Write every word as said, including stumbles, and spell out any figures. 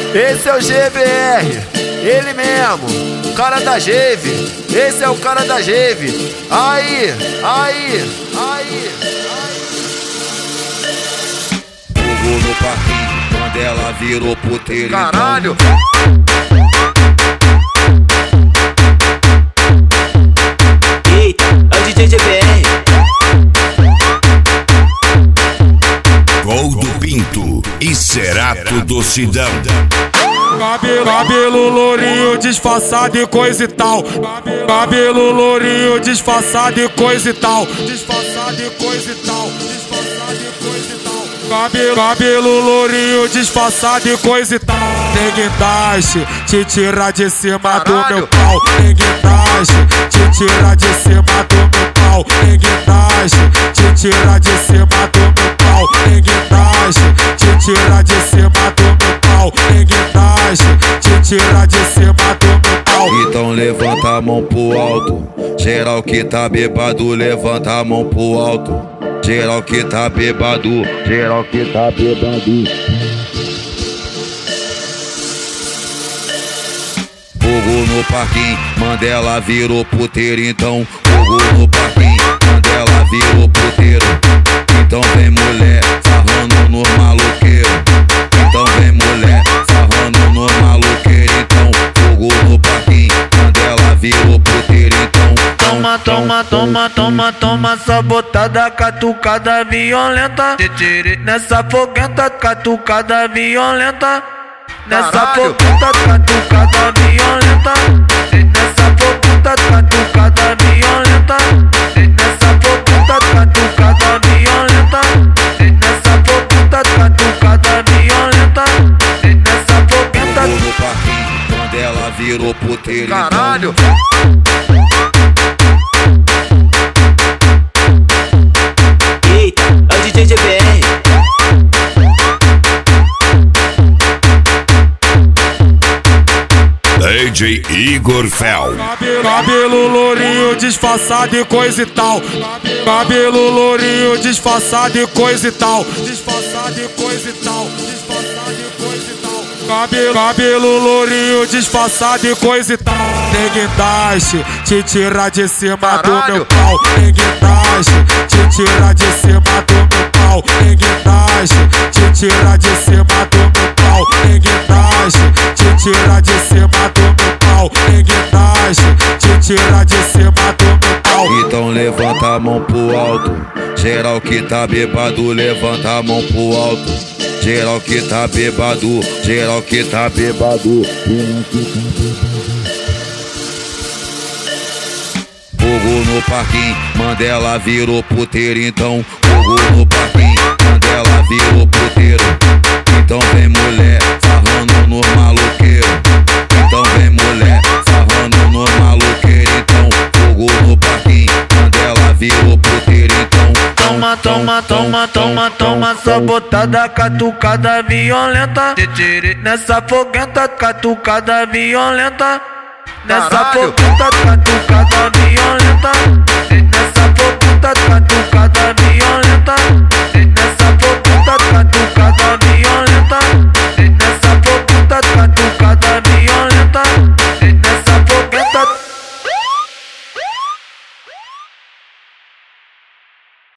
Esse é o G V R, ele mesmo, cara da Geve. Esse é o cara da Geve. Aí, aí, aí, aí. Fogo no parquinho, quando ela virou puteiro. Caralho! Eita, é o D J G V R. Gol do Pinto e Cerato do Sidão. Cabelo, cabelo lourinho, disfarçado e coisa e tal. Cabelo lourinho, disfarçado e coisa e tal. Disfarçado e coisa e tal. Disfarçado e coisa e tal. Cabelo, cabelo lourinho, disfarçado e coisa e tal. Tem guindaste, te tirar de cima do meu pau. Tem guindaste, te tirar de cima do meu pau. Tem guindaste, te tirar de cima do meu pau. Tem guindaste, te tirar de cima do meu pau. Tem guindaste, te tirar de cima do meu pau. Então levanta a mão pro alto. Geral que tá bebado, levanta a mão pro alto. Geral que tá bebado, geral que tá bebado. Fogo no parquinho, Mandela virou puteiro. Então fogo no parquinho, Mandela virou puteiro. Então vem mulher, sarrando no maloqueiro. Então vem mulher, sarrando no maloqueiro. Então fogo no parquinho, Mandela virou puteiro. Então toma, toma, toma, toma, toma, sabotada, catucada violenta. Nessa foguenta, catucada violenta. Nessa foguenta, catucada violenta. Nessa foguenta, catucada violenta. Nessa foguenta, catucada violenta. Nessa foguenta, catucada violenta. Nessa foguenta. no parquinho, quando ela virou puteiro. Caralho! Eita, é o D J G V R. D J Igor Fel. Cabelo, cabelo lourinho, disfarçado e coisa e tal. Cabelo lourinho, disfarçado e coisa e tal. Disfarçado e coisa e tal. Disfarçado e coisa e tal. Cabelo, cabelo lourinho, disfarçado e coisa e tal. Tem guindaste, te tirar de cima do meu pau. Tem guindaste, te tirar de cima do meu pau. Tem guindaste, te tirar de cima do meu pau. Tem guindaste, te tirar de cima do meu pau. Tem guindaste, te tirar de cima do meu pau. Então levanta a mão pro alto. Geral que tá bebado, levanta a mão pro alto. Geral que tá bebado, geral que tá bebado. Fogo no parquinho, Mandela virou puteiro. Então fogo no parquinho, Mandela virou puteiro. Então vem mulher, sarrando no maloqueiro. Então vem mulher, sarrando no maloqueiro. Então fogo no parquinho, Mandela virou puteiro. Então toma, toma, toma, toma, toma, sabotada, catucada violenta. Nessa foguenta, catucada violenta. Nessa foguenta, catucada violenta.